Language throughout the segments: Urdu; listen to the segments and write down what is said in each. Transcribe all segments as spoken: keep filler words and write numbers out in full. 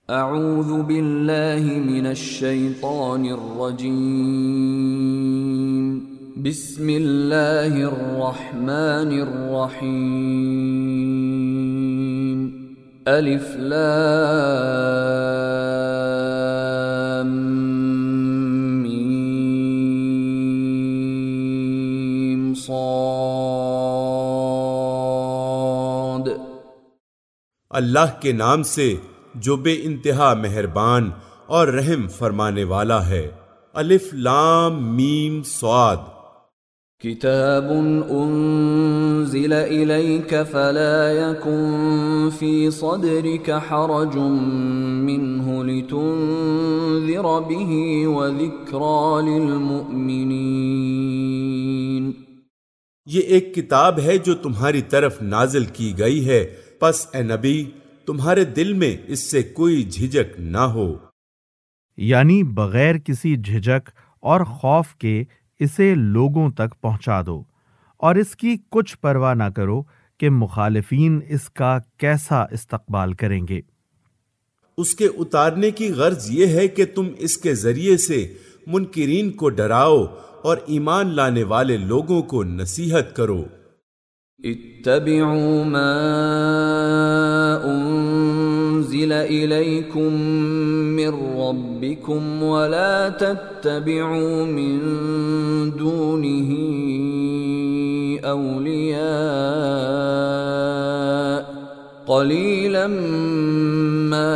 اعوذ باللہ من الشیطان الرجیم بسم اللہ الرحمن الرحیم الف لام میم صاد۔ اللہ کے نام سے جو بے انتہا مہربان اور رحم فرمانے والا ہے۔ الف لام میم صاد۔ کتاب انزل الیک فلا یکن فی صدرک حرج منہ لتنذر به وذکری للمؤمنین۔ یہ ایک کتاب ہے جو تمہاری طرف نازل کی گئی ہے، پس اے نبی تمہارے دل میں اس سے کوئی جھجک نہ ہو، یعنی بغیر کسی جھجک اور خوف کے اسے لوگوں تک پہنچا دو، اور اس کی کچھ پرواہ نہ کرو کہ مخالفین اس کا کیسا استقبال کریں گے۔ اس کے اتارنے کی غرض یہ ہے کہ تم اس کے ذریعے سے منکرین کو ڈراؤ اور ایمان لانے والے لوگوں کو نصیحت کرو۔ اتبعوا ما انزل الیکم من ربکم ولا تتبعوا من دونه اولیاء قلیلا ما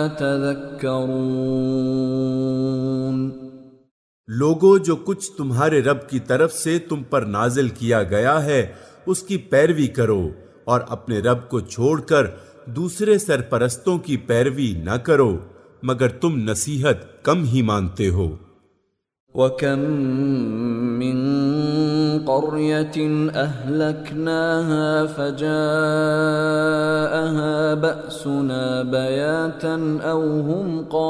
تذکرون۔ لوگوں، جو کچھ تمہارے رب کی طرف سے تم پر نازل کیا گیا ہے اس کی پیروی کرو، اور اپنے رب کو چھوڑ کر دوسرے سرپرستوں کی پیروی نہ کرو، مگر تم نصیحت کم ہی مانتے ہو۔ وَكَم مِّن قَرْيَةٍ أَهْلَكْنَاهَا فَجَاءَهَا بَأْسُنَا بَيَاتًا أَوْ هُمْ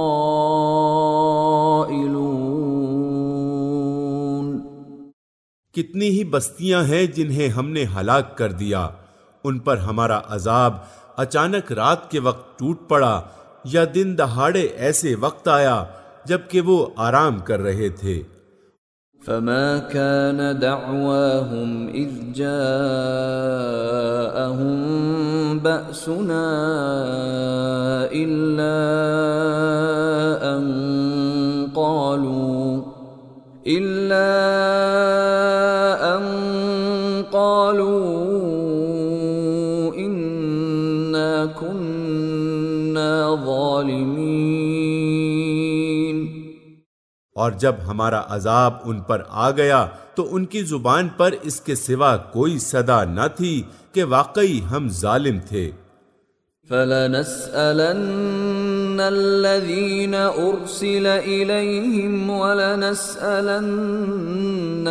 قَائِلُونَ۔ کتنی ہی بستیاں ہیں جنہیں ہم نے ہلاک کر دیا، ان پر ہمارا عذاب اچانک رات کے وقت ٹوٹ پڑا یا دن دہاڑے ایسے وقت آیا جبکہ وہ آرام کر رہے تھے۔ فما كان دعواهم اذ جاءهم بأسنا الا ان قالوا الا ان قالوا انا كنا ظالمين۔ اور جب ہمارا عذاب ان پر آ گیا تو ان کی زبان پر اس کے سوا کوئی صدا نہ تھی کہ واقعی ہم ظالم تھے۔ فَلَنَسْأَلَنَّ الَّذِينَ أُرْسِلَ إِلَيْهِمْ وَلَنَسْأَلَنَّ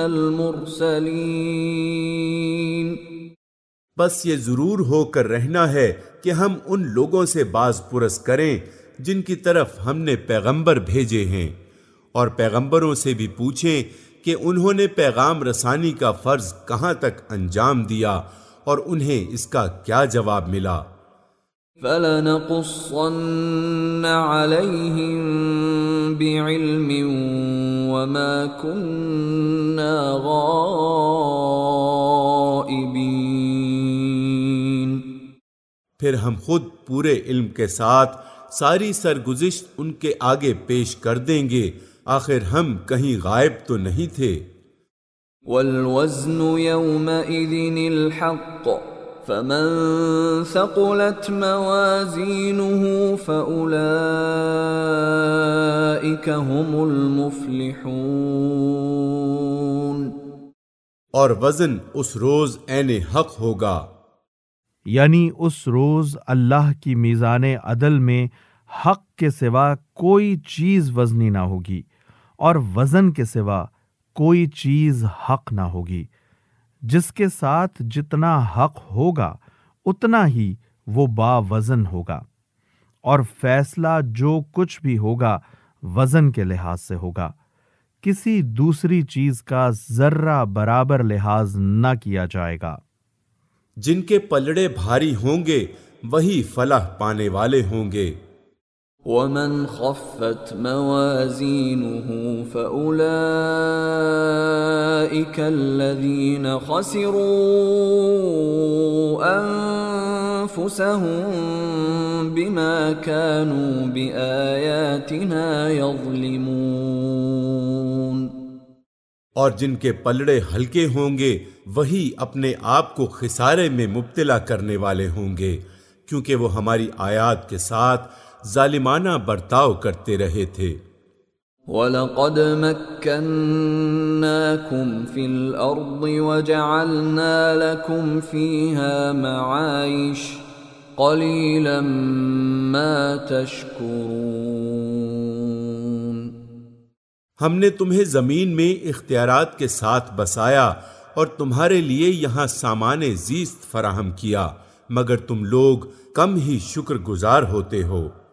الْمُرْسَلِينَ۔ بس یہ ضرور ہو کر رہنا ہے کہ ہم ان لوگوں سے باز پرس کریں جن کی طرف ہم نے پیغمبر بھیجے ہیں، اور پیغمبروں سے بھی پوچھیں کہ انہوں نے پیغام رسانی کا فرض کہاں تک انجام دیا اور انہیں اس کا کیا جواب ملا۔ فَلَنَقُصَّنَّ عَلَيْهِمْ بِعِلْمٍ وَمَا كُنَّا غَائِبِينَ۔ پھر ہم خود پورے علم کے ساتھ ساری سرگزشت ان کے آگے پیش کر دیں گے، آخر ہم کہیں غائب تو نہیں تھے۔ وَالْوَزْنُ يَوْمَئِذٍ الْحَقُّ فَمَنْ ثَقُلَتْ مَوَازِينُهُ فَأُولَئِكَ هُمُ الْمُفْلِحُونَ۔ اور وزن اس روز عین حق ہوگا، یعنی اس روز اللہ کی میزان عدل میں حق کے سوا کوئی چیز وزنی نہ ہوگی، اور وزن کے سوا کوئی چیز حق نہ ہوگی۔ جس کے ساتھ جتنا حق ہوگا اتنا ہی وہ با وزن ہوگا، اور فیصلہ جو کچھ بھی ہوگا وزن کے لحاظ سے ہوگا، کسی دوسری چیز کا ذرہ برابر لحاظ نہ کیا جائے گا۔ جن کے پلڑے بھاری ہوں گے وہی فلاح پانے والے ہوں گے۔ ومن خفت موازينه فأولئك الذين خسروا أنفسهم بما كانوا بآياتنا يظلمون۔ اور جن کے پلڑے ہلکے ہوں گے وہی اپنے آپ کو خسارے میں مبتلا کرنے والے ہوں گے، کیونکہ وہ ہماری آیات کے ساتھ ظالمانہ برتاؤ کرتے رہے تھے۔ وَلَقَدْ مَكَّنَّاكُمْ فِي الْأَرْضِ وَجَعَلْنَا لَكُمْ فِيهَا مَعَايِشَ قَلِيلًا مَا تَشْكُرُونَ۔ ہم نے تمہیں زمین میں اختیارات کے ساتھ بسایا اور تمہارے لیے یہاں سامان زیست فراہم کیا، مگر تم لوگ کم ہی شکر گزار ہوتے ہو۔